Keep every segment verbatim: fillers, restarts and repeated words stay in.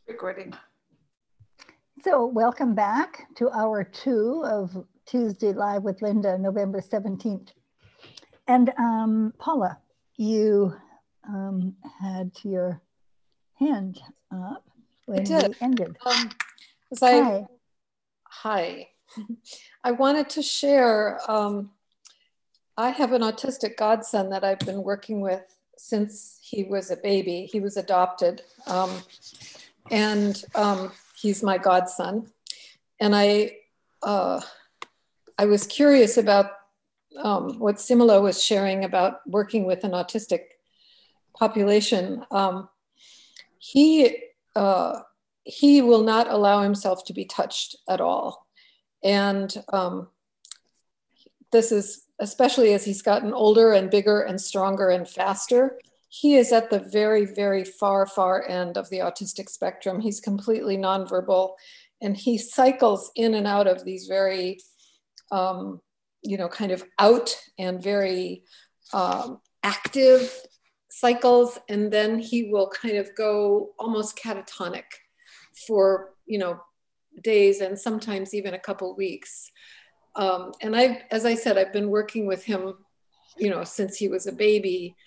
Recording. So welcome back to hour two of Tuesday Live with Linda, November seventeenth. And um, Paula, you um, had your hand up when I did. we ended. Um, as I, Hi. Hi. I wanted to share, um, I have an autistic godson that I've been working with since he was a baby. He was adopted. Um, and um, he's my godson. And I, uh, I was curious about um, what Simula was sharing about working with an autistic population. Um, he, uh, he will not allow himself to be touched at all. And um, this is, especially as he's gotten older and bigger and stronger and faster, he is at the very, very far, far end of the autistic spectrum. He's completely nonverbal, and he cycles in and out of these very, um, you know, kind of out and very um, active cycles. And then he will kind of go almost catatonic for, you know, days and sometimes even a couple weeks. Um, and I, as I said, I've been working with him, you know, since he was a baby.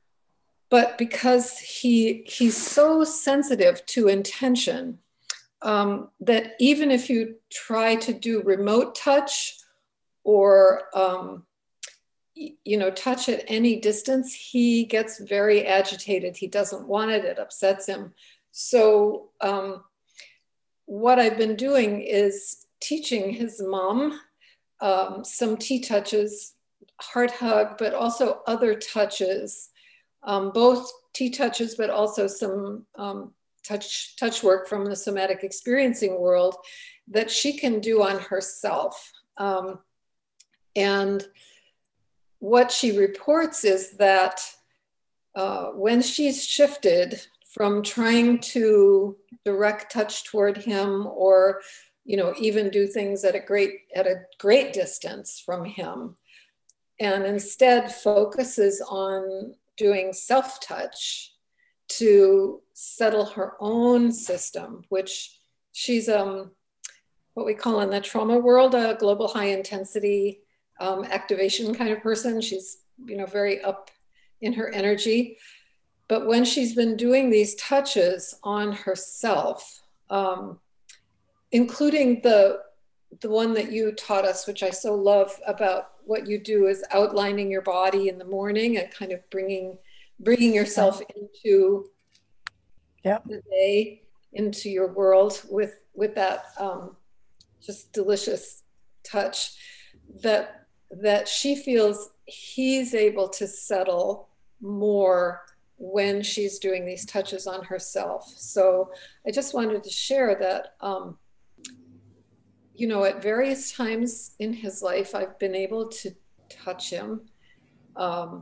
But because he he's so sensitive to intention, um, that even if you try to do remote touch or um, you know, touch at any distance, he gets very agitated. He doesn't want it. It upsets him. So um, what I've been doing is teaching his mom um, some T-touches, heart hug, but also other touches. Um, both T-touches, but also some um, touch, touch work from the somatic experiencing world that she can do on herself. Um, and what she reports is that uh, when she's shifted from trying to direct touch toward him or, you know, even do things at a great, at a great distance from him, and instead focuses on doing self-touch to settle her own system, which she's um, what we call in the trauma world, a global high intensity um, activation kind of person. She's, you know, very up in her energy. But when she's been doing these touches on herself, um, including the the one that you taught us, which I so love about what you do, is outlining your body in the morning and kind of bringing bringing yourself into Yep. the day, into your world with with that um, just delicious touch. That that she feels he's able to settle more when she's doing these touches on herself. So I just wanted to share that. Um, you know, at various times in his life, I've been able to touch him. Um,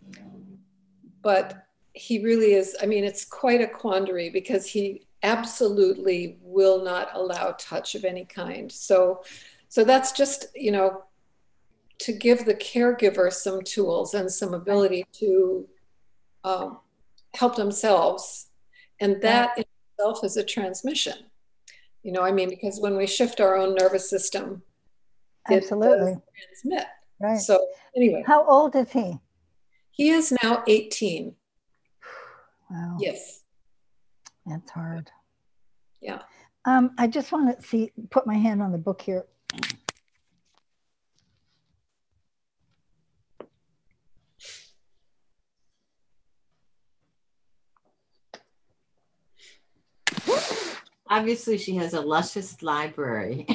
but he really is, I mean, it's quite a quandary because he absolutely will not allow touch of any kind. So, so that's just, you know, to give the caregiver some tools and some ability to um, help themselves. And that in itself is a transmission. You know, I mean, because when we shift our own nervous system, Absolutely. it does transmit. Right. So anyway. How old is he? He is now eighteen. Wow. Yes. That's hard. Yeah. Um, I just want to see, put my hand on the book here. Obviously, she has a luscious library.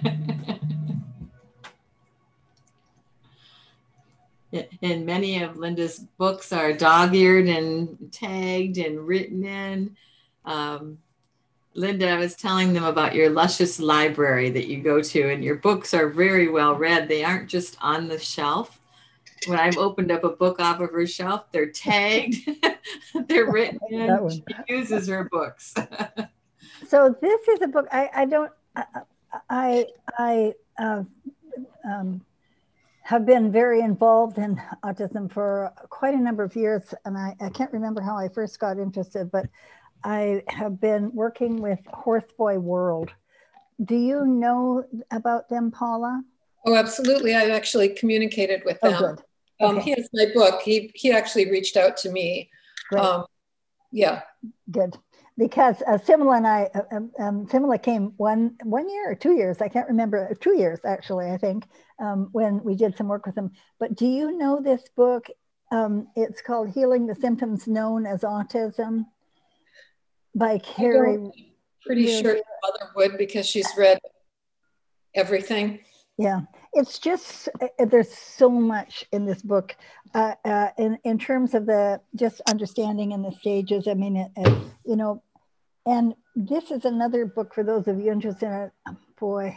And many of Linda's books are dog-eared and tagged and written in. Um, Linda, I was telling them about your luscious library that you go to, and your books are very well read. They aren't just on the shelf. When I've opened up a book off of her shelf, they're tagged, they're written in. She uses her books. So this is a book I, I don't I I uh, um, have been very involved in autism for quite a number of years, and I, I can't remember how I first got interested, but I have been working with Horseboy World. Do you know about them, Paula? Oh, absolutely. I've actually communicated with them. Oh, good. Um, Okay. He has my book. He he actually reached out to me. Great. Um, yeah. Good. Because uh, Simila and I, uh, um, um, Simila came one one year or two years, I can't remember, two years actually, I think, um, when we did some work with them. But do you know this book? Um, it's called Healing the Symptoms Known as Autism by Carrie. I'm pretty sure Mother would, because she's read everything. Yeah, it's just, there's so much in this book uh, uh, in, in terms of the just understanding and the stages. I mean, it, it, you know, and this is another book for those of you interested in it. Boy,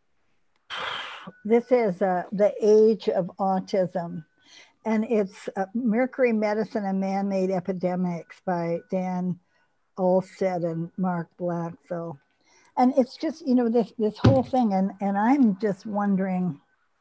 this is uh, The Age of Autism. And it's uh, Mercury Medicine and Man-Made Epidemics by Dan Olstead and Mark Black. So, and it's just, you know, this this whole thing. And, and I'm just wondering,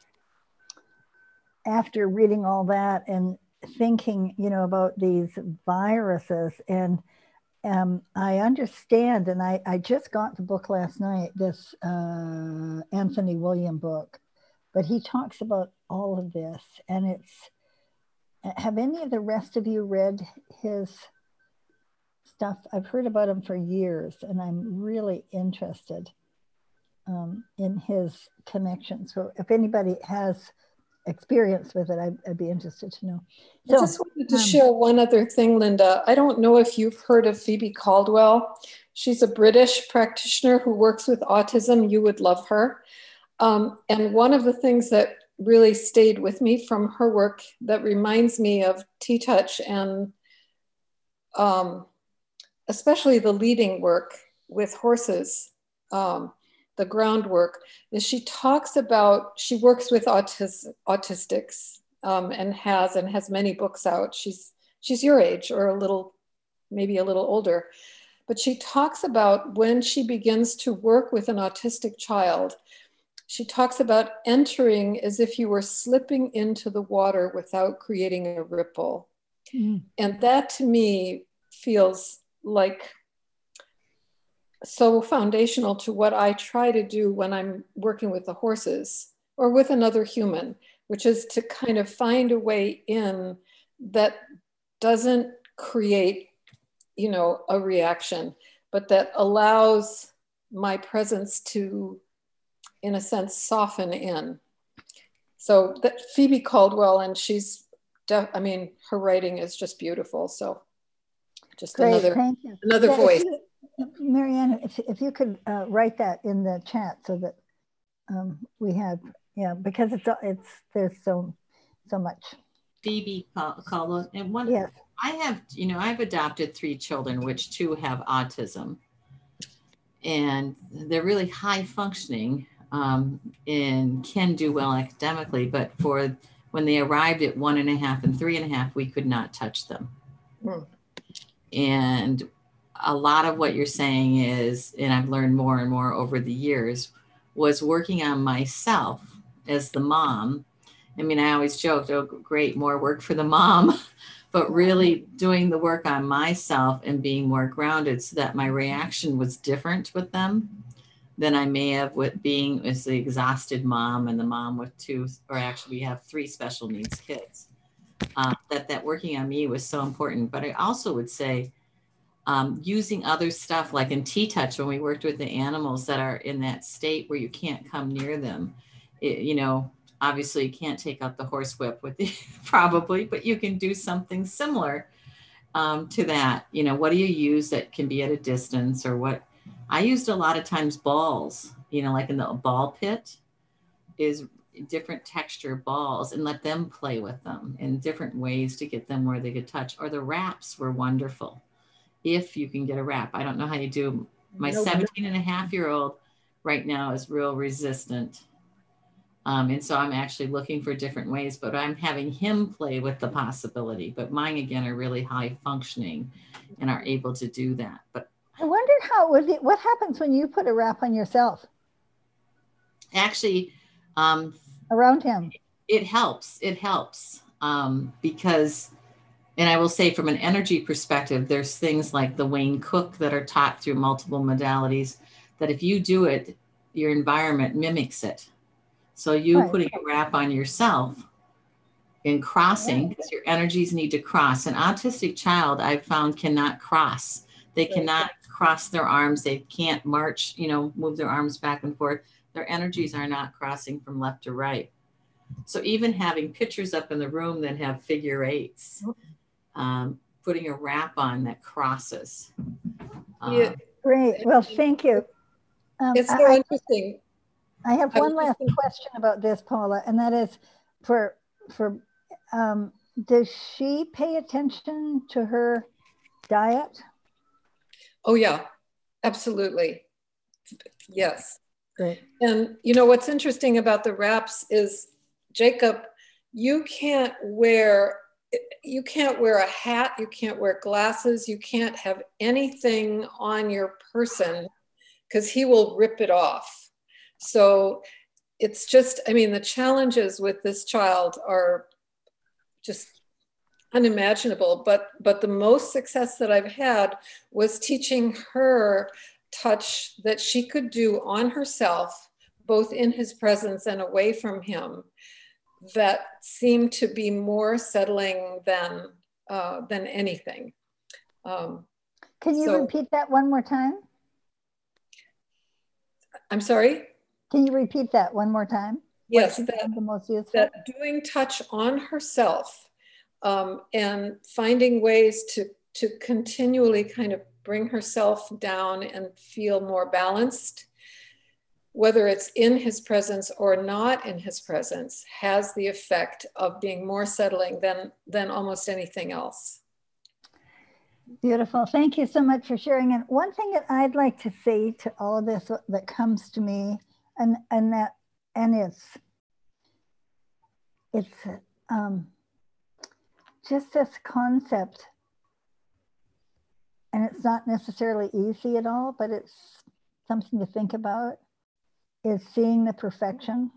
after reading all that and thinking, you know, about these viruses, and um, I understand, and I, I just got the book last night, this uh, Anthony William book, but he talks about all of this. And it's, have any of the rest of you read his stuff? I've heard about him for years, and I'm really interested um, in his connection. So if anybody has experience with it, I'd, I'd be interested to know. So, I just wanted to um, share one other thing, Linda. I don't know if you've heard of Phoebe Caldwell. She's a British practitioner who works with autism. You would love her. Um, and one of the things that really stayed with me from her work that reminds me of T-Touch, and um, especially the leading work with horses, um, the groundwork, is she talks about, she works with autis, autistics um, and has and has many books out. She's she's your age, or a little, maybe a little older. But she talks about when she begins to work with an autistic child, she talks about entering as if you were slipping into the water without creating a ripple. Mm. And that to me feels like so foundational to what I try to do when I'm working with the horses or with another human, which is to kind of find a way in that doesn't create, you know, a reaction, but that allows my presence to, in a sense, soften in. So that Phoebe Caldwell, and she's, def- I mean, her writing is just beautiful. So just Great, another, thank you. another yeah, voice. If you, Marianne, if, if you could uh, write that in the chat so that um, we have, yeah, because it's, it's, there's so, so much. Phoebe Caldwell, and one, yes. I have, you know, I've adopted three children, which two have autism, and they're really high functioning um, and can do well academically, but for when they arrived at one and a half and three and a half, we could not touch them. Mm. And a lot of what you're saying is, and I've learned more and more over the years, was working on myself as the mom. I mean, I always joked, oh, great, more work for the mom, but really doing the work on myself and being more grounded so that my reaction was different with them than I may have with being as the exhausted mom and the mom with two, or actually we have three special needs kids. Uh, that that working on me was so important. But I also would say um, using other stuff like in T-Touch, when we worked with the animals that are in that state where you can't come near them, it, you know, obviously you can't take out the horsewhip with you probably, but you can do something similar um, to that. You know, what do you use that can be at a distance, or what? I used a lot of times balls, you know, like in the ball pit is different texture balls, and let them play with them in different ways to get them where they could touch. Or the wraps were wonderful. If you can get a wrap. I don't know how you do. My no, seventeen and a half year old right now is real resistant. Um, and so I'm actually looking for different ways, but I'm having him play with the possibility. But mine, again, are really high functioning and are able to do that. But I wonder how, what happens when you put a wrap on yourself? Actually, um, around him. It helps. It helps um, because And I will say from an energy perspective, there's things like the Wayne Cook that are taught through multiple modalities that if you do it, your environment mimics it. So you Right. putting a wrap on yourself in crossing, because your energies need to cross. An autistic child I've found cannot cross. They cannot cross their arms. They can't march, you know, move their arms back and forth. Their energies are not crossing from left to right. So even having pictures up in the room that have figure eights, um, putting a wrap on that crosses. Yeah. Um, Great. Well, thank you. Um, It's so I, interesting. I have I one was last just- question about this, Paula, and that is for for um, does she pay attention to her diet? Oh yeah, absolutely. Yes. Great. And you know what's interesting about the wraps is, Jacob, you can't wear you can't wear a hat, you can't wear glasses, you can't have anything on your person because he will rip it off. So it's just, I mean, the challenges with this child are just unimaginable, but but the most success that I've had was teaching her touch that she could do on herself, both in his presence and away from him, that seemed to be more settling than uh, than anything. Um, Can you so, repeat that one more time? I'm sorry? Can you repeat that one more time? Yes, that, the most useful? that doing touch on herself um, and finding ways to, to continually kind of bring herself down and feel more balanced, whether it's in his presence or not in his presence, has the effect of being more settling than, than almost anything else. Beautiful. Thank you so much for sharing. And one thing that I'd like to say to all of this that comes to me, and and that and it's it's um, just this concept, and it's not necessarily easy at all, but it's something to think about, is seeing the perfection.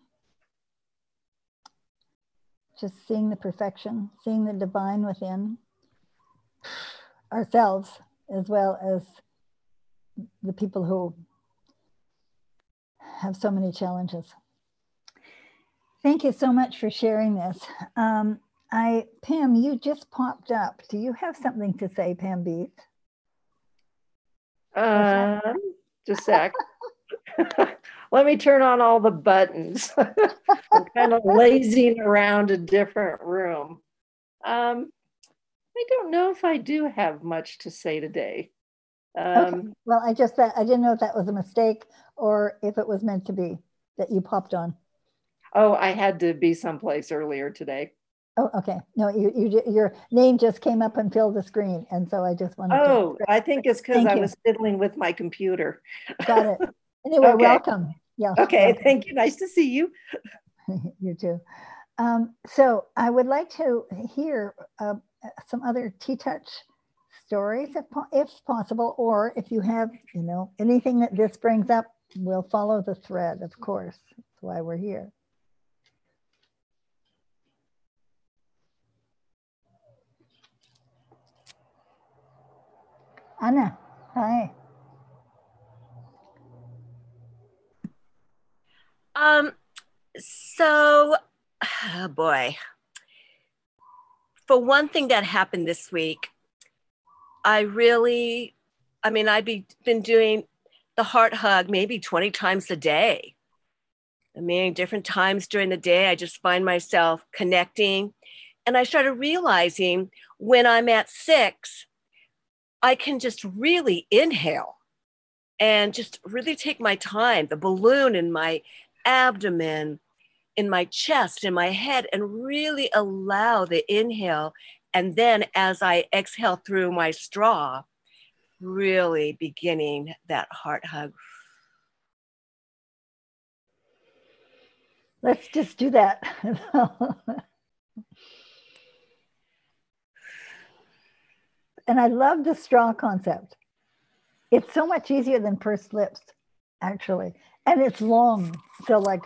Just seeing the perfection, seeing the divine within ourselves, as well as the people who have so many challenges. Thank you so much for sharing this. Um, I, Pam, you just popped up. Do you have something to say, Pam Beat? Um, just a sec. Let me turn on all the buttons. I'm kind of lazing around a different room. Um, I don't know if I do have much to say today. Um, okay. Well, I just I didn't know if that was a mistake or if it was meant to be that you popped on. Oh, I had to be someplace earlier today. Oh, okay. No, you, you your name just came up and filled the screen, and so I just wanted oh, to. Oh, I think it's because I you. was fiddling with my computer. Got it. Anyway, okay. welcome. Yeah. Okay, welcome. thank you. Nice to see you. You too. Um, so I would like to hear uh, some other T-Touch stories, if, if possible, or if you have, you know, anything that this brings up, we'll follow the thread, of course. That's why we're here. Anna, hi. Um, so, oh boy. For one thing that happened this week, I really, I mean, I've be, been doing the heart hug maybe twenty times a day. I mean, different times during the day, I just find myself connecting. And I started realizing when I'm at six, I can just really inhale and just really take my time, the balloon in my abdomen, in my chest, in my head, and really allow the inhale. And then as I exhale through my straw, really beginning that heart hug. Let's just do that. And I love the straw concept. It's so much easier than pursed lips, actually. And it's long. So like,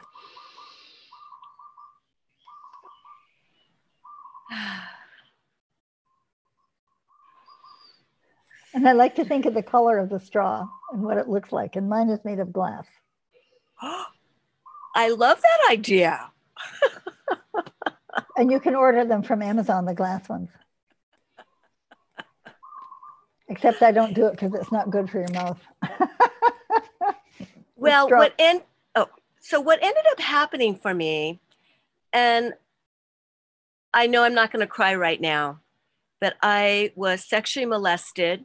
And I like to think of the color of the straw and what it looks like. And mine is made of glass. I love that idea. And you can order them from Amazon, the glass ones. Except I don't do it because it's not good for your mouth. Well, what en- oh, so what ended up happening for me, and I know I'm not going to cry right now, but I was sexually molested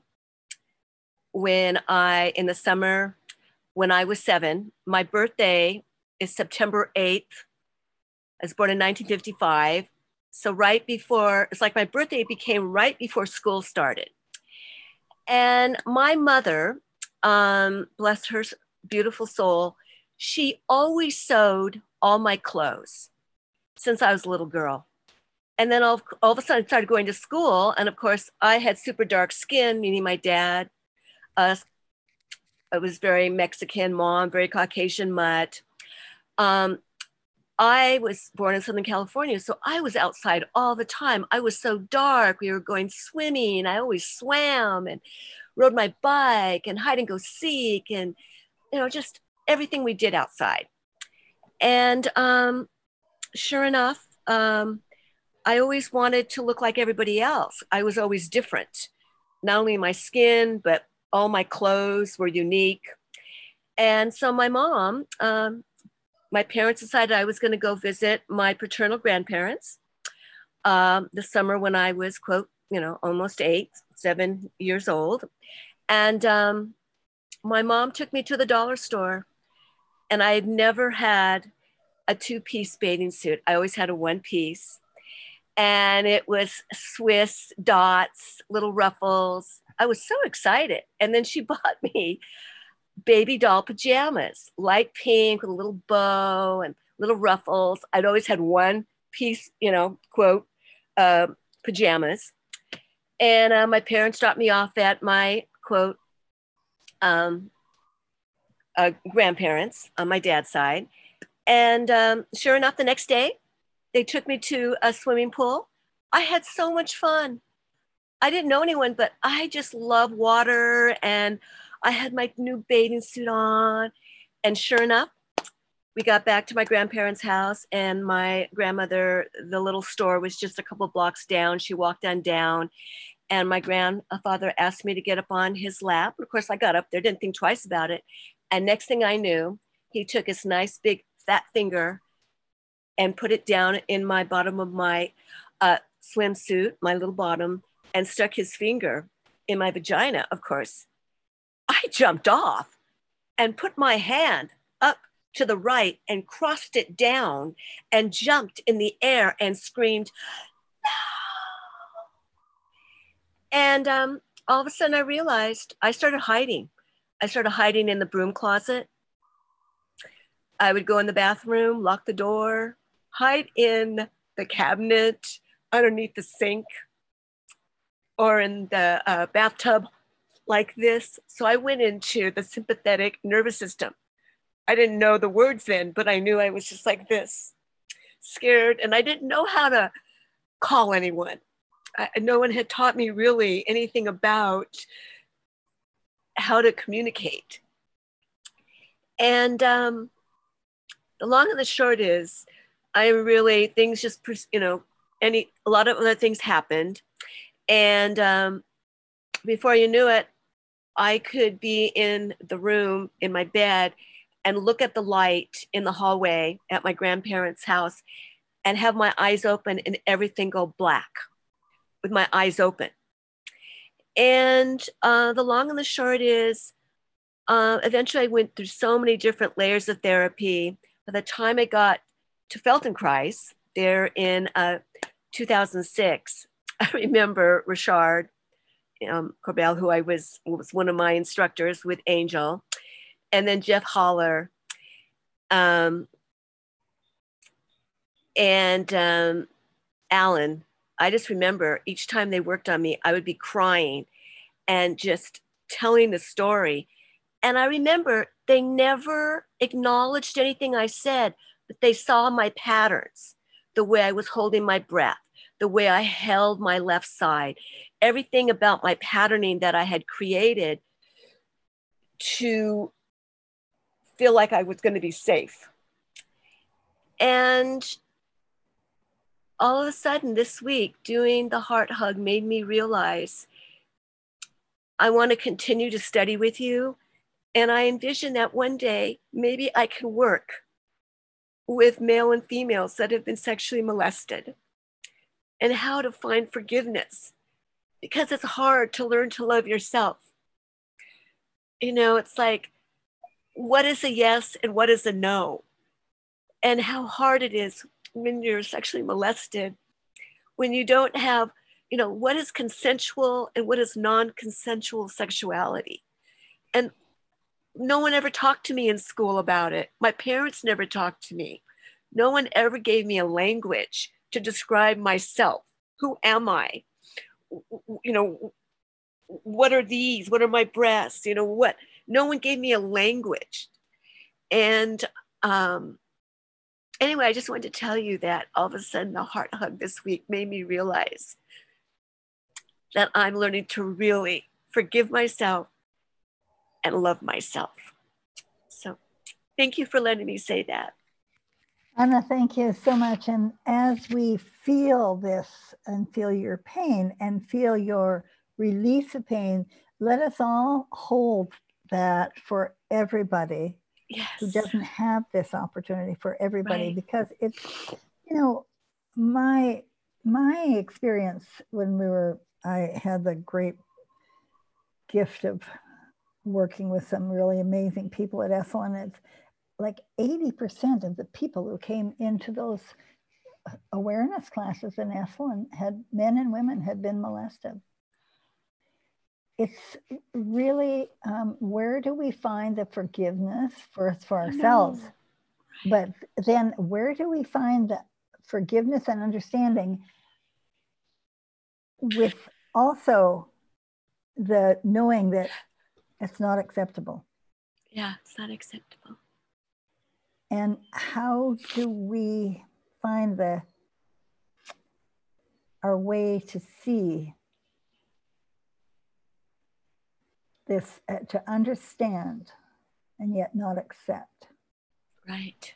when I, in the summer, when I was seven. My birthday is September eighth. I was born in nineteen fifty-five. So right before, it's like my birthday became right before school started. And my mother, um, bless her beautiful soul, she always sewed all my clothes since I was a little girl. And then all, all of a sudden I started going to school. And of course I had super dark skin, meaning my dad, uh, I was very Mexican, mom, very Caucasian mutt. Um, I was born in Southern California, so I was outside all the time. I was so dark. We were going swimming. I always swam and rode my bike and hide and go seek and, you know, just everything we did outside. And um, sure enough, um, I always wanted to look like everybody else. I was always different. Not only my skin, but all my clothes were unique. And so my mom, um, my parents decided I was going to go visit my paternal grandparents um, the summer when I was, quote, you know, almost eight, seven years old. And um, my mom took me to the dollar store, and I had never had a two-piece bathing suit. I always had a one-piece. And it was Swiss dots, little ruffles. I was so excited. And then she bought me baby doll pajamas, light pink with a little bow and little ruffles. I'd always had one piece, you know, quote, uh, pajamas. And uh, my parents dropped me off at my, quote, um, uh, grandparents on my dad's side. And um, sure enough, the next day, they took me to a swimming pool. I had so much fun. I didn't know anyone, but I just love water, and I had my new bathing suit on. And sure enough, we got back to my grandparents' house, and my grandmother, the little store was just a couple blocks down. She walked on down, and my grandfather asked me to get up on his lap. Of course, I got up there, didn't think twice about it. And next thing I knew, he took his nice big fat finger and put it down in my bottom of my uh, swimsuit, my little bottom, and stuck his finger in my vagina, of course. I jumped off and put my hand up to the right and crossed it down and jumped in the air and screamed, no! And um, all of a sudden I realized I started hiding. I started hiding in the broom closet. I would go in the bathroom, lock the door, hide in the cabinet, underneath the sink, or in the uh, bathtub like this. So I went into the sympathetic nervous system. I didn't know the words then, but I knew I was just like this, scared, and I didn't know how to call anyone. I, no one had taught me really anything about how to communicate. And um, the long and the short is, I really, things just, you know, any, a lot of other things happened. And um, before you knew it, I could be in the room in my bed and look at the light in the hallway at my grandparents' house and have my eyes open and everything go black with my eyes open. And uh, the long and the short is, uh, eventually I went through so many different layers of therapy. By the time I got to Feldenkrais there in uh, two thousand six, I remember Richard um, Corbell, who I was, was one of my instructors with Angel, and then Jeff Holler, um, and um, Alan. I just remember each time they worked on me, I would be crying and just telling the story. And I remember they never acknowledged anything I said, but they saw my patterns, the way I was holding my breath, the way I held my left side, everything about my patterning that I had created to feel like I was going to be safe. And all of a sudden this week, doing the heart hug made me realize I want to continue to study with you. And I envision that one day, maybe I can work with male and females that have been sexually molested and how to find forgiveness, because it's hard to learn to love yourself. You know, it's like, what is a yes and what is a no? And how hard it is when you're sexually molested, when you don't have, you know, what is consensual and what is non-consensual sexuality. And no one ever talked to me in school about it. My parents never talked to me. No one ever gave me a language to describe myself. Who am I? You know, what are these? What are my breasts? You know, what? No one gave me a language. And um, anyway, I just wanted to tell you that all of a sudden the heart hug this week made me realize that I'm learning to really forgive myself and love myself. So thank you for letting me say that. Anna, thank you so much. And as we feel this and feel your pain and feel your release of pain, let us all hold that for everybody Yes. who doesn't have this opportunity, for everybody, Right. because it's, you know, my my experience when we were, I had the great gift of working with some really amazing people at Esalen. It's like eighty percent of the people who came into those awareness classes in Esalen had, men and women had been molested. It's really, um, where do we find the forgiveness first for ourselves? But then where do we find the forgiveness and understanding with also the knowing that it's not acceptable? Yeah, it's not acceptable. And how do we find the our way to see this, uh, to understand and yet not accept? Right.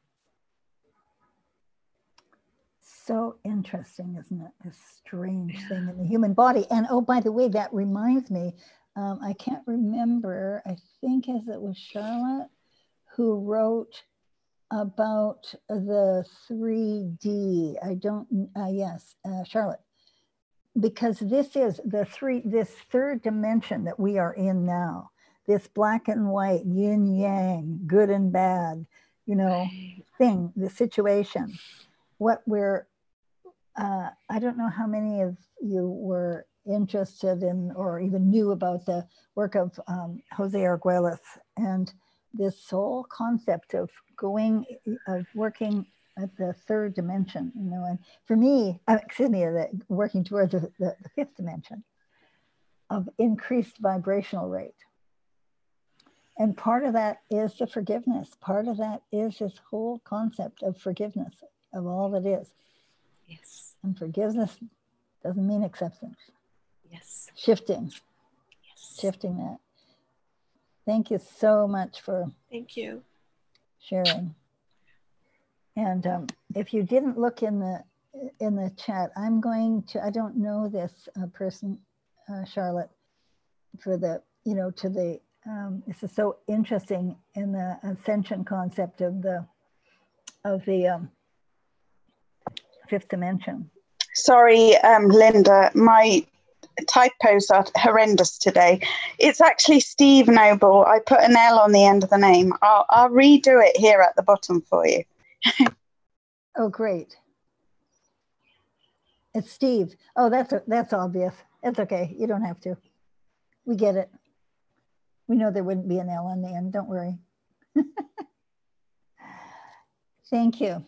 So interesting, isn't it? This strange Yeah. thing in the human body. And oh, by the way, that reminds me, um, I can't remember, I think as it was Charlotte who wrote about the three D. I don't, uh, yes, uh, Charlotte. Because this is the three, this third dimension that we are in now, this black and white, yin yang, good and bad, you know, Right. thing, the situation. What we're, uh, I don't know how many of you were interested in or even knew about the work of um, Jose Arguelles and this whole concept of going, of working at the third dimension, you know, and for me, uh, excuse me, the, working towards the, the, the fifth dimension of increased vibrational rate. And part of that is the forgiveness. Part of that is this whole concept of forgiveness of all that is. Yes. And forgiveness doesn't mean acceptance. Yes. Shifting, Yes. shifting that. Thank you so much for Thank you. sharing. And um, if you didn't look in the in the chat, I'm going to, I don't know this uh, person, uh, Charlotte, for the, you know, to the, um, this is so interesting in the ascension concept of the, of the um, fifth dimension. Sorry, um, Linda, my typos are horrendous today. It's actually Steve Noble. I put an L on the end of the name. I'll, I'll redo it here at the bottom for you. Oh, great. It's Steve. Oh, that's that's obvious. It's okay. You don't have to. We get it. We know there wouldn't be an L on the end. Don't worry. Thank you.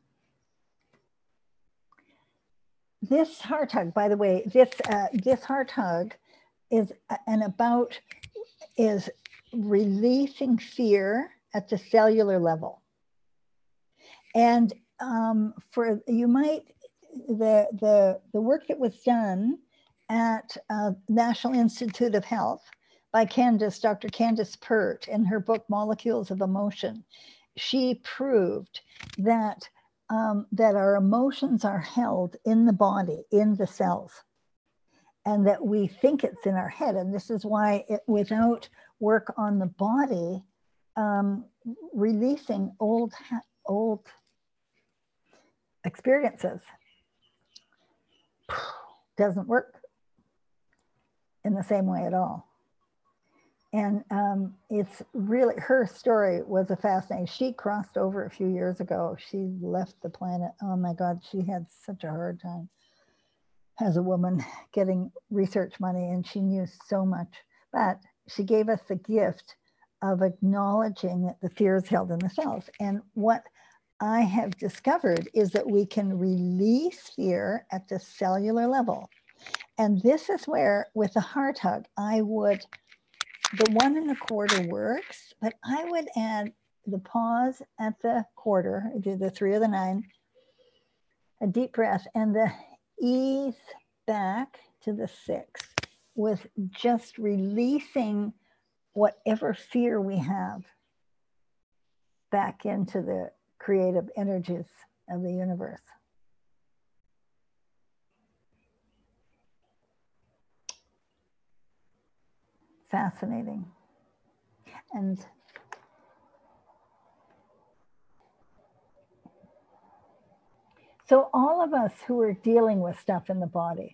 This heart hug, by the way, this uh, this heart hug is an about is releasing fear at the cellular level. And um, for you might the, the, the work that was done at uh, National Institute of Health by Candace, Doctor Candace Pert, in her book, Molecules of Emotion, she proved that, um, that our emotions are held in the body, in the cells, and that we think it's in our head. And this is why it, without work on the body, um, releasing old, old experiences doesn't work in the same way at all. And um, it's really, her story was a fascinating. She crossed over a few years ago. She left the planet. Oh my God, she had such a hard time as a woman getting research money, and she knew so much. But she gave us the gift of acknowledging that the fear is held in the cells. And what I have discovered is that we can release fear at the cellular level. And this is where, with the heart hug, I would, the one and a quarter works, but I would add the pause at the quarter, do the three or the nine, a deep breath, and the ease back to the six, with just releasing whatever fear we have back into the creative energies of the universe. Fascinating. And so all of us who are dealing with stuff in the body,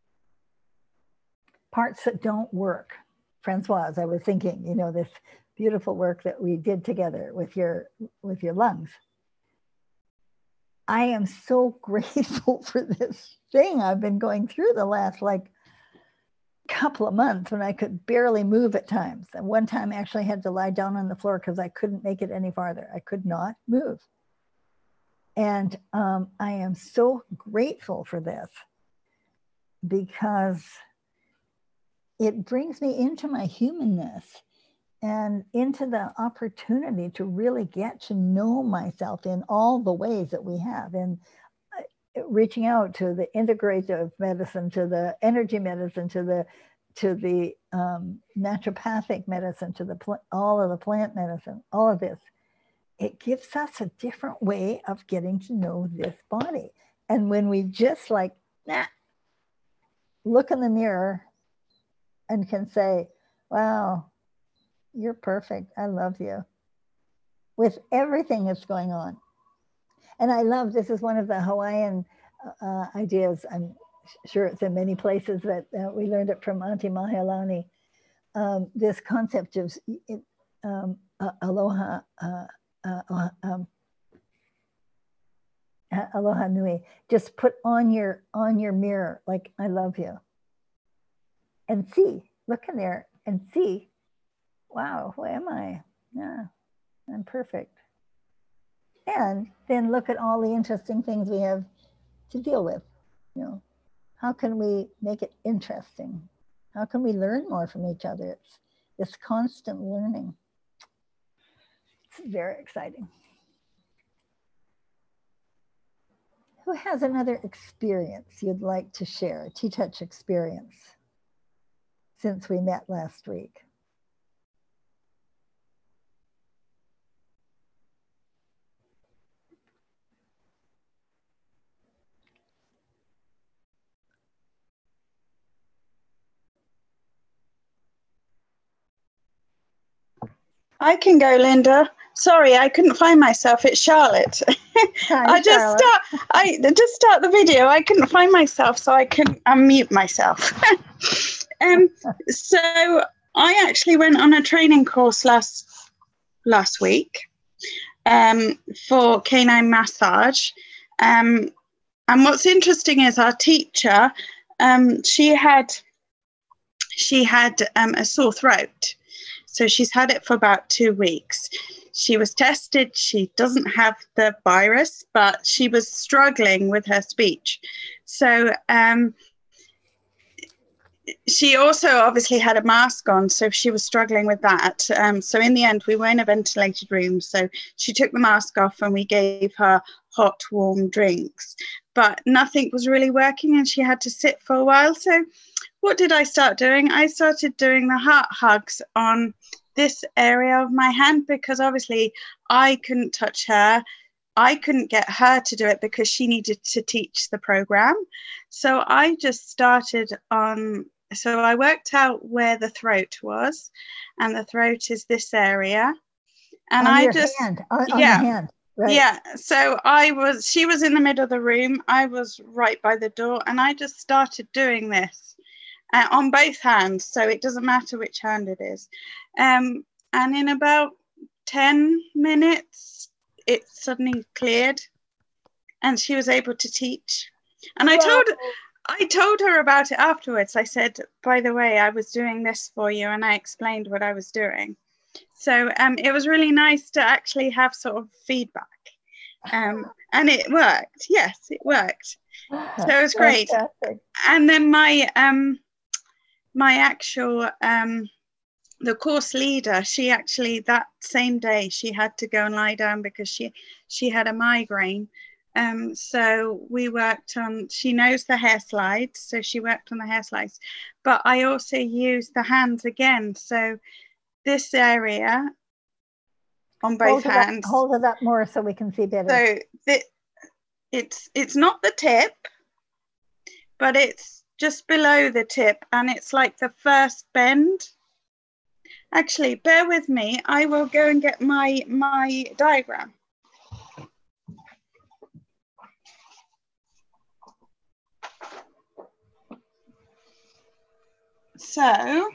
parts that don't work, Francoise, I was thinking, you know, this beautiful work that we did together with your, with your lungs. I am so grateful for this thing I've been going through the last like couple of months when I could barely move at times. And one time I actually had to lie down on the floor because I couldn't make it any farther. I could not move. And um, I am so grateful for this because it brings me into my humanness and into the opportunity to really get to know myself in all the ways that we have. And reaching out to the integrative medicine, to the energy medicine, to the to the um, naturopathic medicine, to the all of the plant medicine, all of this, it gives us a different way of getting to know this body. And when we just like, nah, look in the mirror and can say, wow, you're perfect, I love you, with everything that's going on. And I love, this is one of the Hawaiian uh, ideas. I'm sure it's in many places, that uh, we learned it from Auntie Mahealani. Um, this concept of um, uh, aloha, uh, uh, um, aloha nui. Just put on your on your mirror, like, I love you. And see, look in there and see, wow, who am I? Yeah, I'm perfect. And then look at all the interesting things we have to deal with. You know, how can we make it interesting? How can we learn more from each other? It's this constant learning. It's very exciting. Who has another experience you'd like to share, a T-Touch experience, since we met last week? I can go, Linda. Sorry, I couldn't find myself. It's Charlotte. Hi, I just Charlotte. start. I just start the video. I couldn't find myself, so I couldn't unmute myself. um. So I actually went on a training course last last week, um, for canine massage. Um, and what's interesting is our teacher, um, she had she had um, a sore throat. So she's had it for about two weeks. She was tested. She doesn't have the virus, but she was struggling with her speech. So um, she also obviously had a mask on, so she was struggling with that. Um, so in the end, we were in a ventilated room. So she took the mask off and we gave her hot, warm drinks. but nothing was really working and she had to sit for a while. So what did I start doing? I started doing the heart hugs on this area of my hand, because obviously I couldn't touch her. I couldn't get her to do it because she needed to teach the program. So I just started on, so I worked out where the throat was, and the throat is this area. And on I your just, hand, on, on yeah, the hand, right? Yeah. So I was, she was in the middle of the room. I was right by the door, and I just started doing this uh, on both hands. So it doesn't matter which hand it is. Um, and in about ten minutes, it suddenly cleared and she was able to teach. And I told I told her about it afterwards. I said, by the way, I was doing this for you, and I explained what I was doing. So um, it was really nice to actually have sort of feedback. Um, and it worked. Yes, it worked. So it was great. Fantastic. And then my um, my actual um, the course leader, she actually that same day she had to go and lie down because she she had a migraine. Um, so we worked on, she knows the hair slides, so she worked on the hair slides, but I also used the hands again. So this area on both hold hands. It up, hold it up more so we can see better. So the, it's it's not the tip, but it's just below the tip, and it's like the first bend. Actually, bear with me. I will go and get my my diagram. So,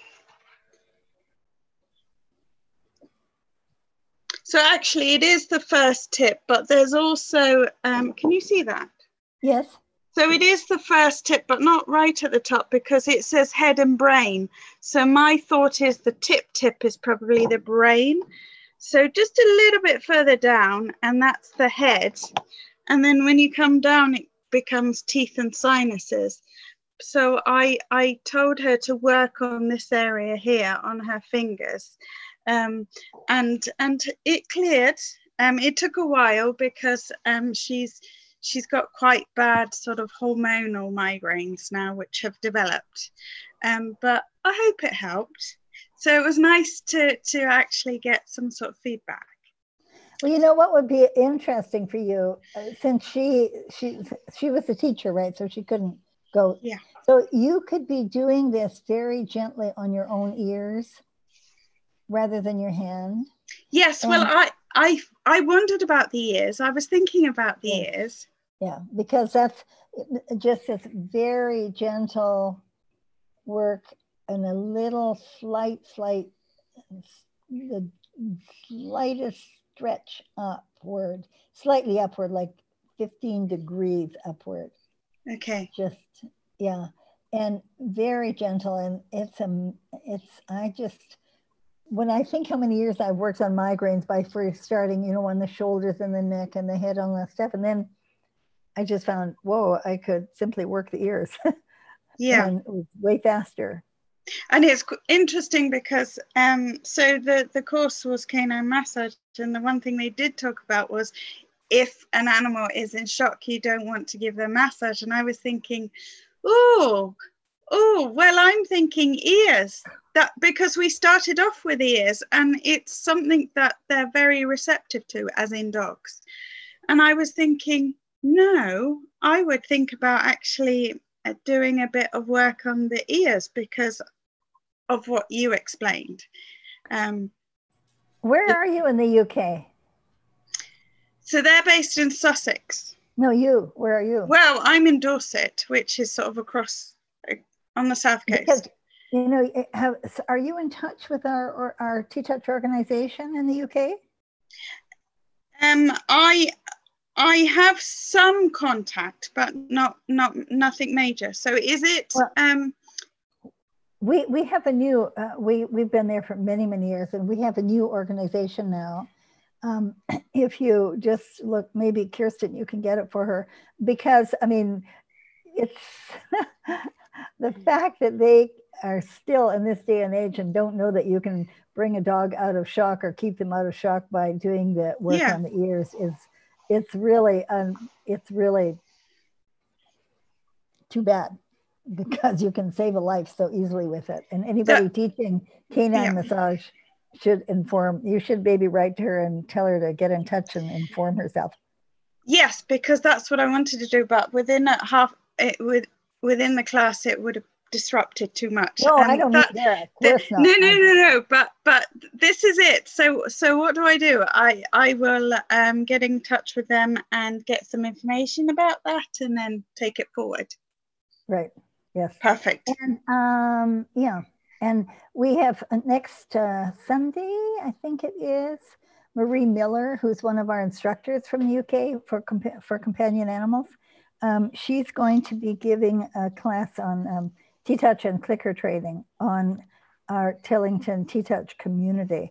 so actually it is the first tip, but there's also, um, can you see that? Yes. So it is the first tip, but not right at the top, because it says head and brain. So my thought is the tip tip is probably the brain. So just a little bit further down, and that's the head. And then when you come down, it becomes teeth and sinuses. So I, I told her to work on this area here on her fingers, um, and and it cleared. Um, it took a while because um, she's she's got quite bad sort of hormonal migraines now, which have developed. Um, but I hope it helped. So it was nice to to actually get some sort of feedback. Well, you know what would be interesting for you, uh, since she she she was a teacher, right? So she couldn't go. Yeah. So you could be doing this very gently on your own ears rather than your hand. Yes. And well, I I I wondered about the ears. I was thinking about the yes. ears. Yeah, because that's just this very gentle work and a little slight, slight, the slightest stretch upward, slightly upward, like fifteen degrees upward. Okay. Just, yeah, and very gentle. And it's, um, it's, I just, when I think how many years I've worked on migraines by first starting, you know, on the shoulders and the neck and the head, on that stuff. And then I just found, whoa, I could simply work the ears. Yeah. And it was way faster. And it's interesting because um, so the, the course was canine massage, and the one thing they did talk about was if an animal is in shock, you don't want to give them massage. And I was thinking, oh, oh, well, I'm thinking ears, that because we started off with ears, and it's something that they're very receptive to, as in dogs. And I was thinking, no, I would think about actually doing a bit of work on the ears because of what you explained. Um, Where are you in the U K? So they're based in Sussex. No, you. Where are you? Well, I'm in Dorset, which is sort of across uh, on the south coast. Because, you know, have, are you in touch with our or our T-Touch organization in the U K? Um, I I have some contact, but not not nothing major. So is it? Well, um, we we have a new. Uh, we we've been there for many many years, and we have a new organization now. Um, if you just look, maybe Kirsten, you can get it for her, because I mean, it's the fact that they are still in this day and age and don't know that you can bring a dog out of shock or keep them out of shock by doing the work yeah. on the ears is, it's really, um, it's really too bad, because you can save a life so easily with it. And anybody That- teaching canine yeah. massage should inform, you should maybe write to her and tell her to get in touch and inform herself. Yes, because that's what I wanted to do, but within a half, it would within the class, it would have disrupted too much. No, I And don't that, need that. Of the- course not. no, no, no, no. But but this is it. So so what do I do? I I will um get in touch with them and get some information about that, and then take it forward. Right. Yes. Perfect. And um, yeah, and we have uh, next uh, Sunday, I think it is, Marie Miller, who's one of our instructors from the U K for compa- for companion animals. Um, she's going to be giving a class on um, T-Touch and clicker training on our Tillington T-Touch community.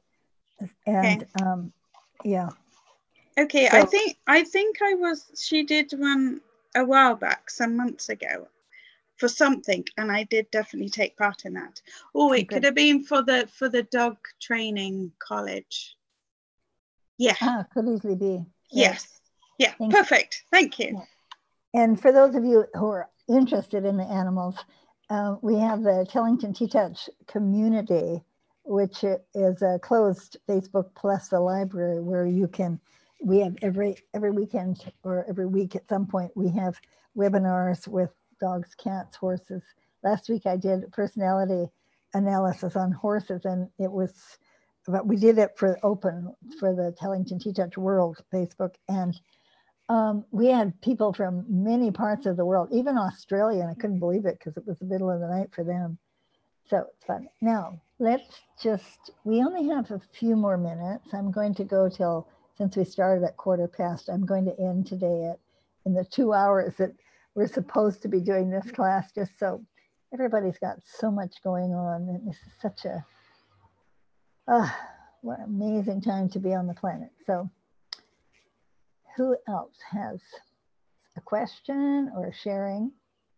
And Okay. um, yeah. Okay, I So- think I think I was. She did one a while back, some months ago, for something, and I did definitely take part in that. Oh, it Okay. could have been for the for the dog training college. Yeah. Ah, could easily be. Right. Yes. Yeah. Thank you. Perfect. Thank you. Yeah. And for those of you who are interested in the animals, uh, we have the Tillington T-Touch community, which is a closed Facebook plus the library, where you can, we have every every weekend or every week at some point, we have webinars with dogs, cats, horses. Last week I did personality analysis on horses, and it was, but we did it for open for the Tillington T-Touch World Facebook, and um, we had people from many parts of the world, even Australia, and I couldn't believe it because it was the middle of the night for them. So it's fun. Now, let's just, we only have a few more minutes. I'm going to go till, since we started at quarter past, I'm going to end today at, in the two hours that we're supposed to be doing this class, just so everybody's got so much going on. And this is such a, ah, what an amazing time to be on the planet. So who else has a question or sharing?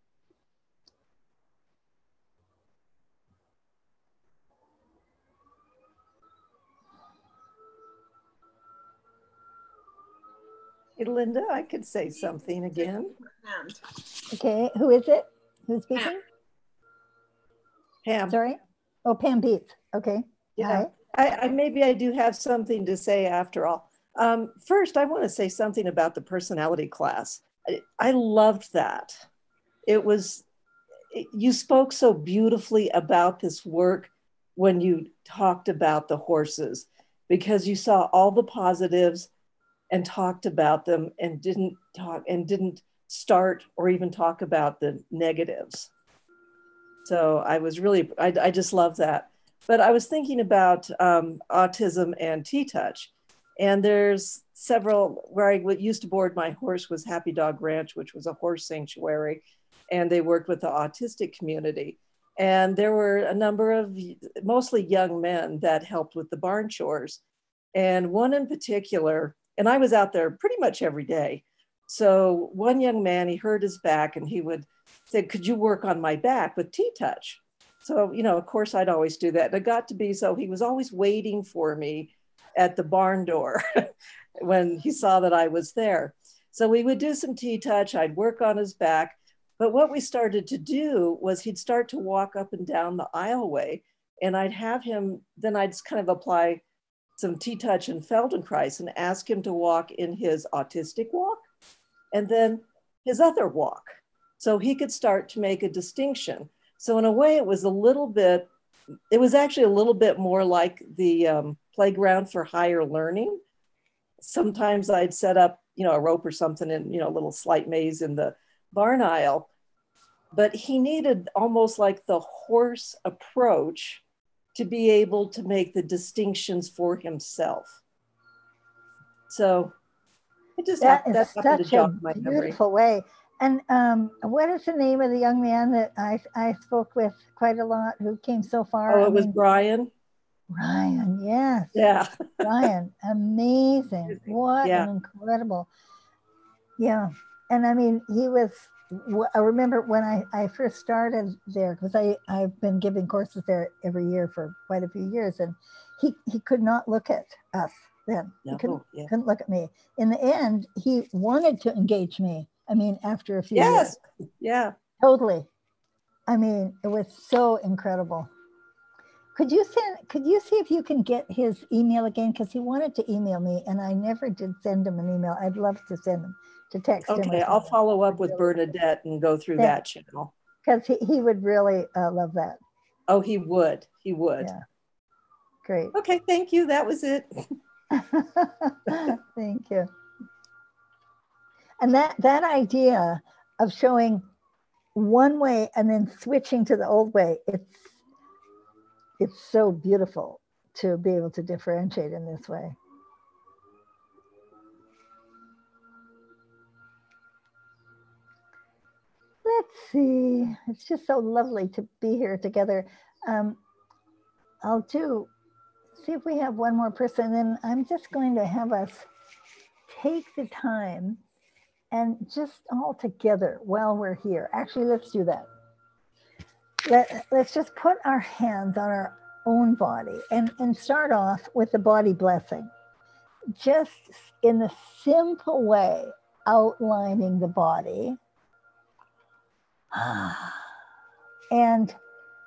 Hey, Linda, I could say something again. Okay, who is it? Who's speaking? Pam. Sorry? Oh, Pam Beats. Okay. Yeah. Hi. I, I maybe I do have something to say after all. Um, first, I want to say something about the personality class. I, I loved that. It was, it, you spoke so beautifully about this work when you talked about the horses, because you saw all the positives and talked about them and didn't talk and didn't start or even talk about the negatives. So I was really, I, I just love that. But I was thinking about um, autism and T-Touch. And there's several, where I used to board my horse was Happy Dog Ranch, which was a horse sanctuary. And they worked with the autistic community. And there were a number of mostly young men that helped with the barn chores. And one in particular, and I was out there pretty much every day. So one young man, he hurt his back and he would say, could you work on my back with T-Touch? So, you know, of course I'd always do that. And it got to be, so he was always waiting for me at the barn door when he saw that I was there. So we would do some T-Touch, I'd work on his back. But what we started to do was he'd start to walk up and down the aisleway, and I'd have him, then I'd kind of apply some T-Touch and Feldenkrais and ask him to walk in his autistic walk and then his other walk. So he could start to make a distinction. So in a way it was a little bit, it was actually a little bit more like the um, playground for higher learning. Sometimes I'd set up, you know, a rope or something in, you know, a little slight maze in the barn aisle, but he needed almost like the horse approach to be able to make the distinctions for himself. So it just That happened, is that happened to such a jog my memory. beautiful way. And um, what is the name of the young man that I, I spoke with quite a lot who came so far? Oh, I it was mean, Brian. Ryan, yes. Yeah. Ryan, amazing. What Yeah. an incredible. Yeah. And I mean, he was, I remember when I, I first started there, because I, I've been giving courses there every year for quite a few years, and he, he could not look at us then. He No, couldn't, yeah. couldn't look at me. In the end, he wanted to engage me. I mean, after a few Yes. years. Yeah. Totally. I mean, it was so incredible. Could you send, could you see if you can get his email again? Because he wanted to email me and I never did send him an email. I'd love to send him, to text him. Okay, I'll follow up with Bernadette and go through that channel. Because he, he would really uh, love that. Oh, he would. He would. Yeah. Great. Okay, thank you. That was it. Thank you. And that, that idea of showing one way and then switching to the old way, it's, it's so beautiful to be able to differentiate in this way. Let's see, it's just so lovely to be here together. Um, I'll do, see if we have one more person, and I'm just going to have us take the time and just all together while we're here. Actually, let's do that. Let, let's just put our hands on our own body and, and start off with the body blessing. Just in a simple way, outlining the body. And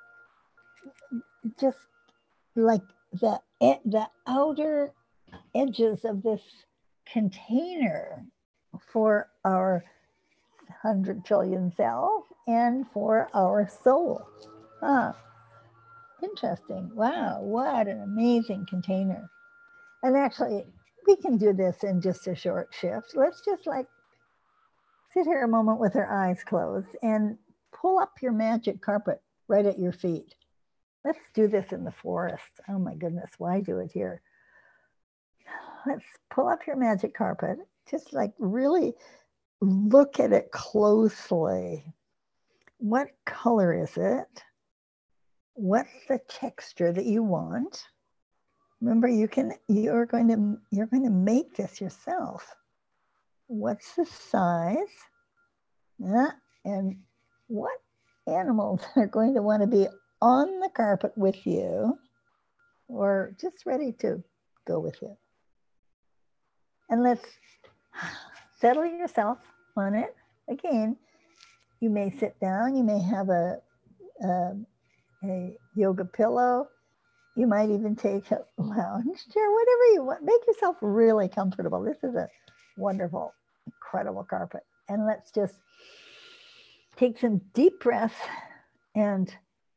just like the, the outer edges of this container for our hundred trillion cells and for our soul. Huh. Interesting. Wow, what an amazing container. And actually, we can do this in just a short shift. Let's just like sit here a moment with our eyes closed and pull up your magic carpet right at your feet. Let's do this in the forest. Oh my goodness, why do it here? Let's pull up your magic carpet. Just like really look at it closely. What color is it? What's the texture that you want? Remember, you can, you're going to, you're going to make this yourself. What's the size? Yeah, and what animals are going to want to be on the carpet with you or just ready to go with you? And let's settle yourself on it. Again, you may sit down, you may have a, a, a yoga pillow. You might even take a lounge chair, whatever you want. Make yourself really comfortable. This is a wonderful, incredible carpet. And let's just take some deep breaths and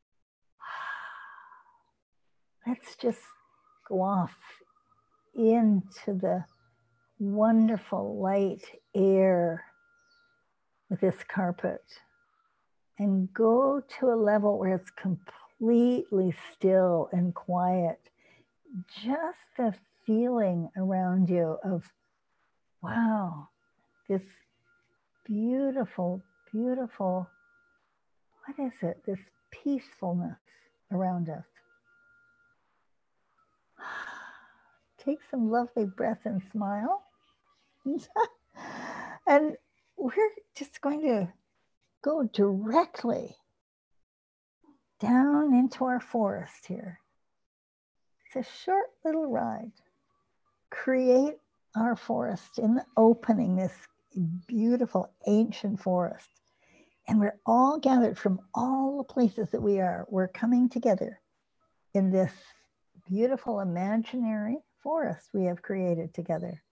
let's just go off into the wonderful light air with this carpet and go to a level where it's completely still and quiet. Just the feeling around you of, wow, this beautiful, beautiful, what is it? This peacefulness around us. Take some lovely breath and smile. And we're just going to go directly down into our forest here. It's a short little ride. Create our forest in the opening, this beautiful ancient forest. And we're all gathered from all the places that we are. We're coming together in this beautiful imaginary forest we have created together.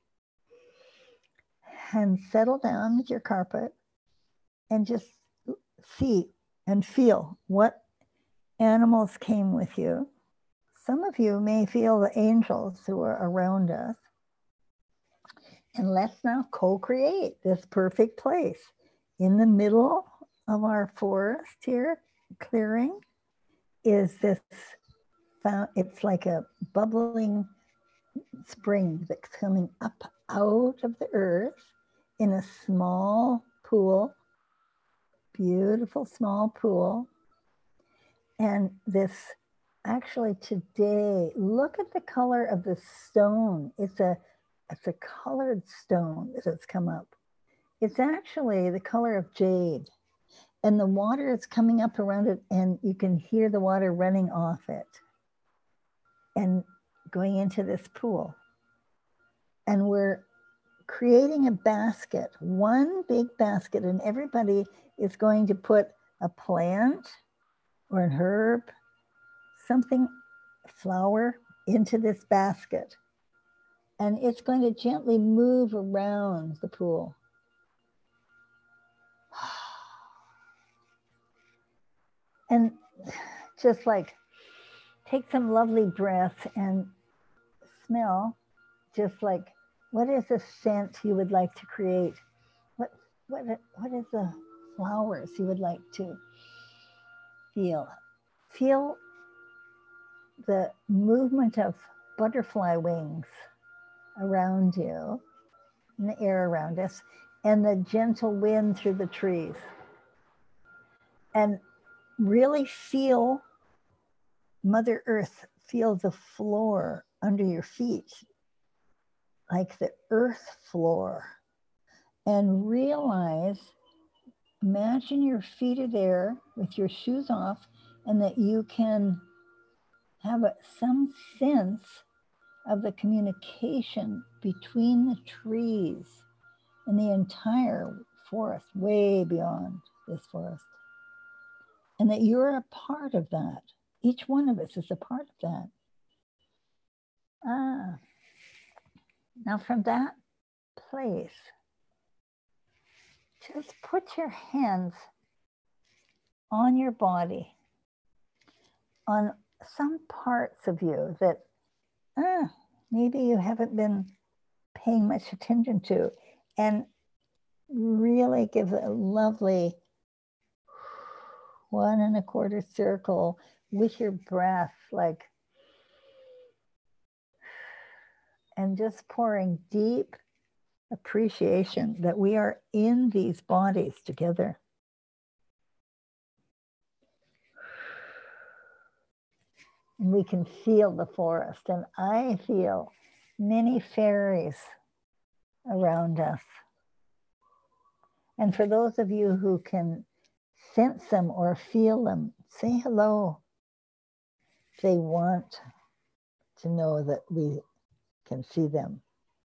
And settle down with your carpet and just see and feel what animals came with you. Some of you may feel the angels who are around us. And let's now co-create this perfect place. In the middle of our forest here, clearing, is this, it's like a bubbling spring that's coming up out of the earth in a small pool, beautiful small pool. And this, actually today, look at the color of the stone. It's a, it's a colored stone that has come up. It's actually the color of jade. And the water is coming up around it and you can hear the water running off it and going into this pool. And we're creating a basket, one big basket, and everybody is going to put a plant or an herb, something, flower, into this basket. And it's going to gently move around the pool. And just like take some lovely breath and smell, just like, what is a scent you would like to create? What, what, what is the flowers you would like to feel? Feel the movement of butterfly wings around you, in the air around us, and the gentle wind through the trees. And really feel Mother Earth, feel the floor under your feet, like the earth floor. And realize, imagine your feet are there with your shoes off, and that you can have a, some sense of the communication between the trees and the entire forest, way beyond this forest. And that you're a part of that. Each one of us is a part of that. Ah. Now from that place, just put your hands on your body, on some parts of you that ah, maybe you haven't been paying much attention to, and really give a lovely one and a quarter circle with your breath, like, and just pouring deep appreciation that we are in these bodies together. And we can feel the forest, and I feel many fairies around us. And for those of you who can sense them or feel them, say hello. They want to know that we can see them.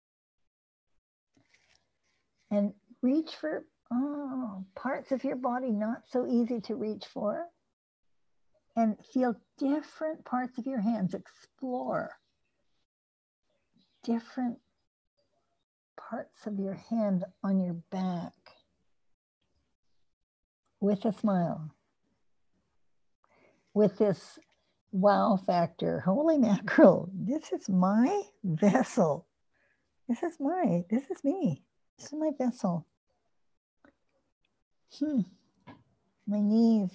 And reach for oh, parts of your body not so easy to reach for. And feel different parts of your hands. Explore different parts of your hand on your back with a smile. With this wow factor. Holy mackerel, this is my vessel. This is my, this is me. This is my vessel. Hmm. My knees.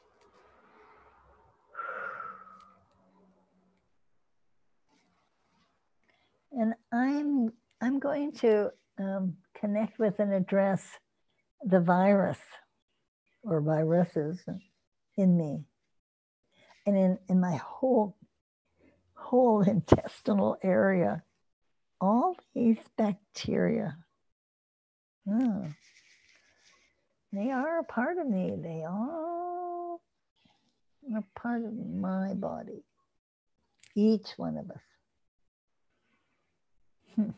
And I'm, I'm going to um, connect with and address the virus or viruses in me. And in, in my whole, whole intestinal area, all these bacteria, oh, they are a part of me. They all are part of my body, each one of us. Hmm.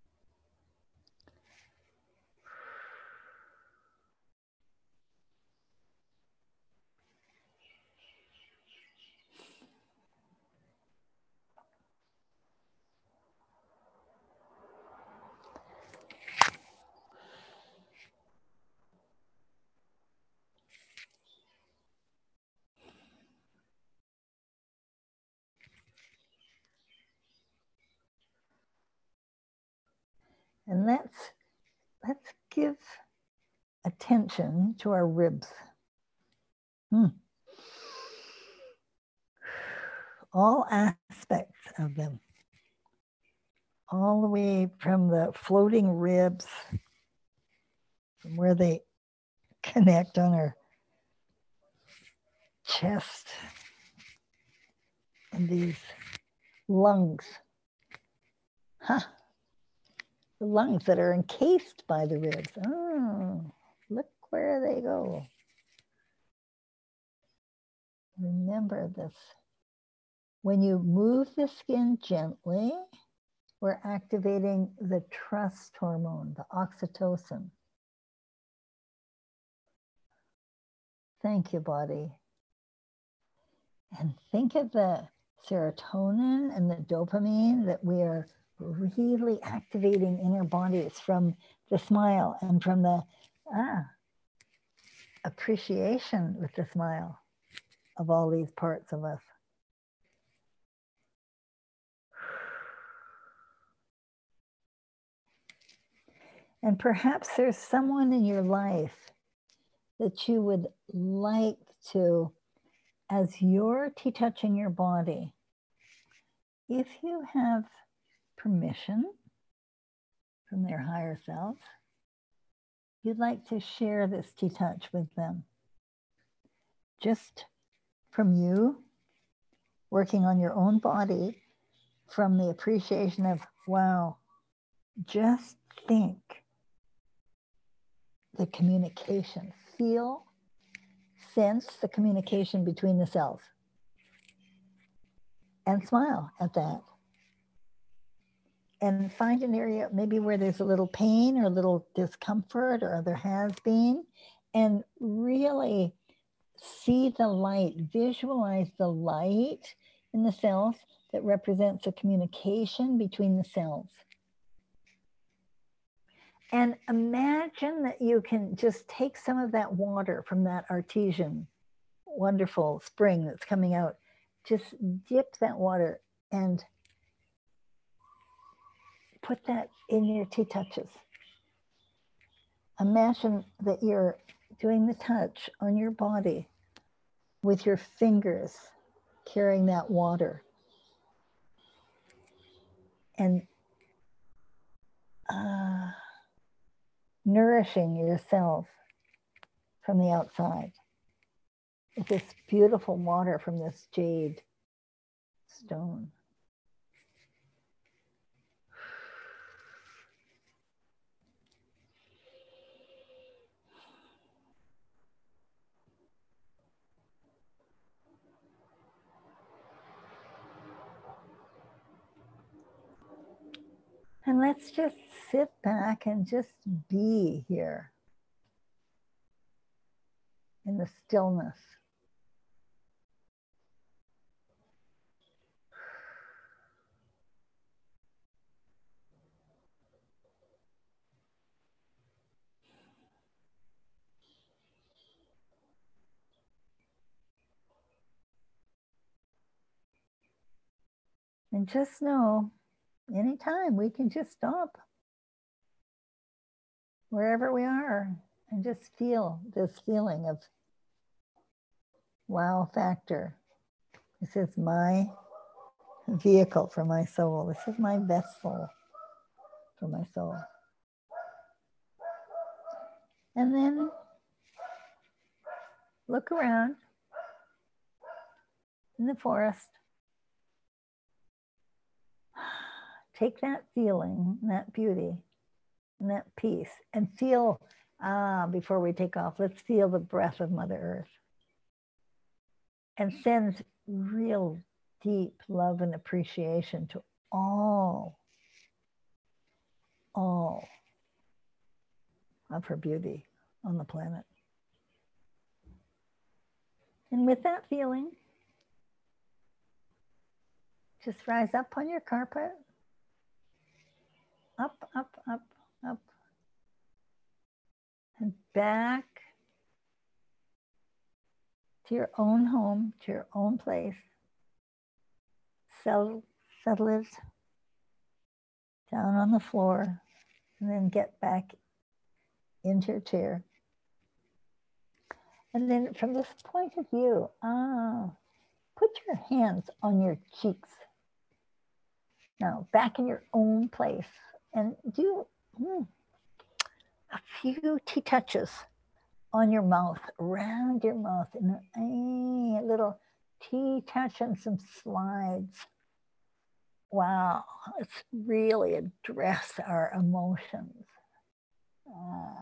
And let's, let's give attention to our ribs. Hmm. All aspects of them. All the way from the floating ribs, from where they connect on our chest, and these lungs. Huh. The lungs that are encased by the ribs. Oh, look where they go. Remember this. When you move the skin gently, we're activating the trust hormone, the oxytocin. Thank you, body. And think of the serotonin and the dopamine that we are really activating in our bodies from the smile and from the ah, appreciation with the smile of all these parts of us. And perhaps there's someone in your life that you would like to, as you're touching your body, if you have permission from their higher self, you'd like to share this touch with them. Just from you, working on your own body, from the appreciation of, wow, just think the communication, feel, sense the communication between the cells, and smile at that. And find an area maybe where there's a little pain or a little discomfort or there has been, and really see the light, visualize the light in the cells that represents the communication between the cells. And imagine that you can just take some of that water from that artesian, wonderful spring that's coming out, just dip that water and put that in your tea touches. Imagine that you're doing the touch on your body with your fingers carrying that water. And uh, nourishing yourself from the outside with this beautiful water from this jade stone. And let's just sit back and just be here in the stillness. And just know, anytime we can just stop wherever we are and just feel this feeling of wow factor. This is my vehicle for my soul. This is my vessel for my soul. And then look around in the forest. Take that feeling, that beauty, and that peace, and feel, ah, before we take off, let's feel the breath of Mother Earth. And send real deep love and appreciation to all, all of her beauty on the planet. And with that feeling, just rise up on your carpet. Up, up, up, up. And back to your own home, to your own place. Settle, settle it down on the floor, and then get back into your chair. And then from this point of view, ah, put your hands on your cheeks. Now, back in your own place, and do mm, a few tea touches on your mouth, around your mouth, and a, a little tea touch and some slides. Wow, let's really address our emotions. Uh,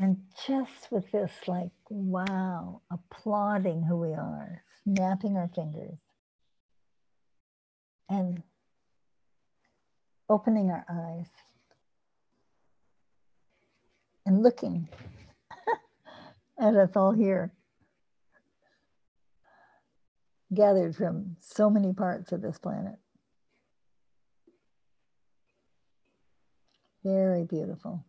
And just with this, like, wow, applauding who we are, snapping our fingers, and opening our eyes, and looking at us all here, gathered from so many parts of this planet. Very beautiful.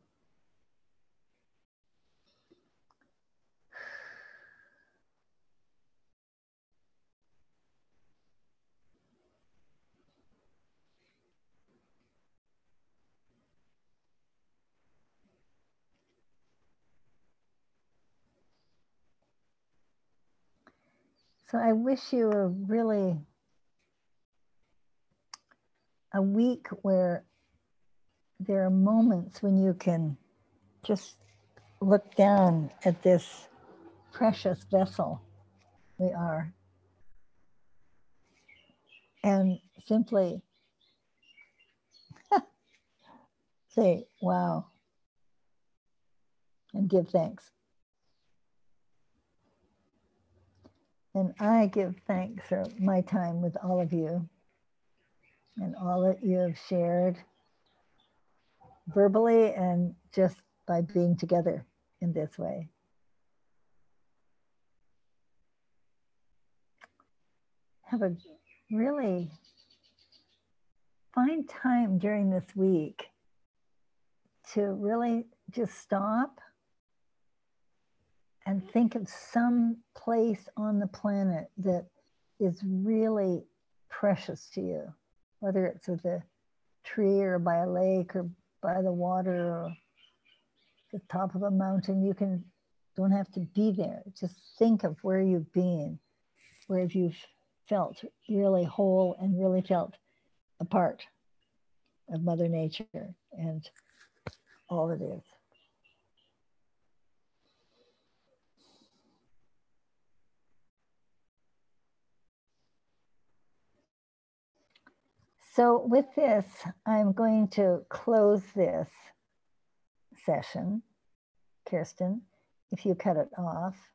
So I wish you a really a week where there are moments when you can just look down at this precious vessel we are and simply say, wow, and give thanks. And I give thanks for my time with all of you and all that you have shared verbally and just by being together in this way. Have a really find time during this week to really just stop and think of some place on the planet that is really precious to you, whether it's with a tree or by a lake or by the water or the top of a mountain. You can don't have to be there. Just think of where you've been, where you've felt really whole and really felt a part of Mother Nature and all it is. So with this, I'm going to close this session. Kirsten, if you cut it off.